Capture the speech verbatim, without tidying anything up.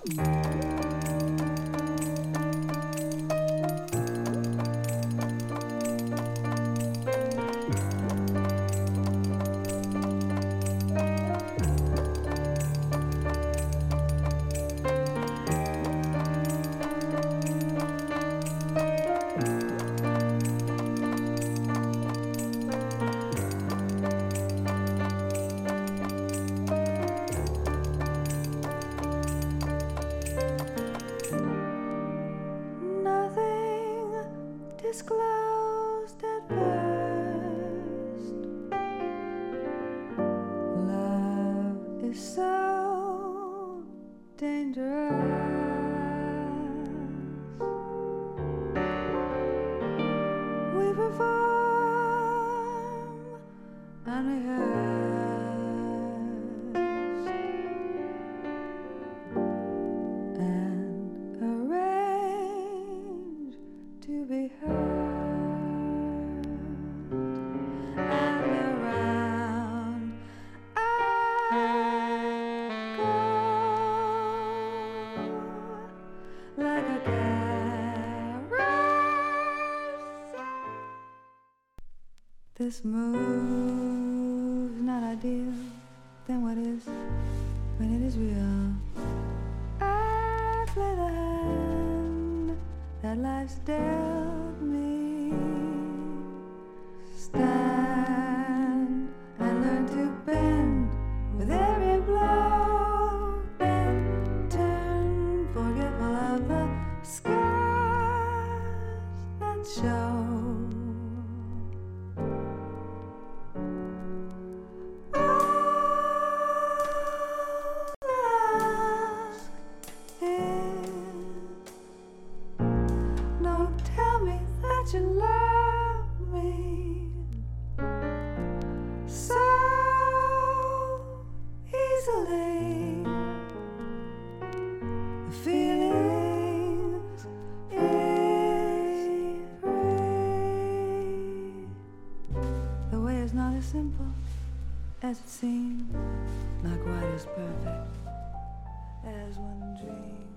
Disclosed at first, love is so dangerous. We perform unrehearsed and arrange to be heard. This move's not ideal, then what is when it is real? I play the hand that life's dealt me. Stand and learn to bend with every blow, then turn forgetful of the scars that show. You love me so easily. The feelings is free. The way is not as simple as it seems, not quite as perfect as one dreams.